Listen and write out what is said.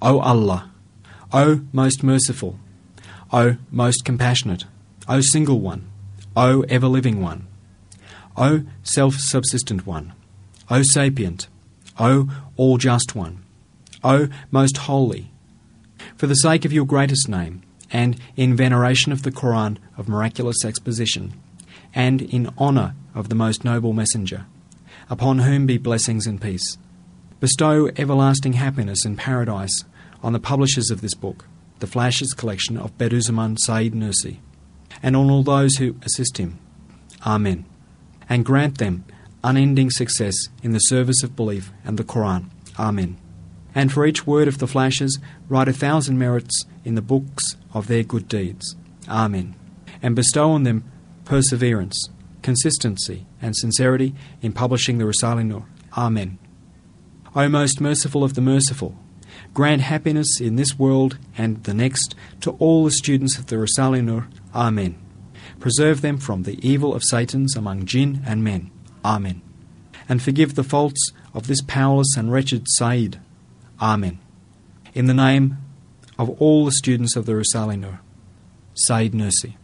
O Allah, O most merciful, O most compassionate, O single one, O ever-living one, O self-subsistent one, O sapient, O all-just one, O most holy, for the sake of your greatest name, and in veneration of the Quran of miraculous exposition, and in honour of the most noble messenger, upon whom be blessings and peace. Bestow everlasting happiness and paradise on the publishers of this book, the Flashes collection of Bediüzzaman Said Nursi, and on all those who assist him. Amen. And grant them unending success in the service of belief and the Quran. Amen. And for each word of the Flashes, write 1,000 merits in the books of their good deeds. Amen. And bestow on them perseverance, consistency, and sincerity in publishing the Risale-i-Nur. Amen. O most merciful of the merciful, grant happiness in this world and the next to all the students of the Risale-i-Nur. Amen. Preserve them from the evil of Satans among jinn and men. Amen. And forgive the faults of this powerless and wretched Said. Amen. In the name of all the students of the Risale-i-Nur, Said Nursi.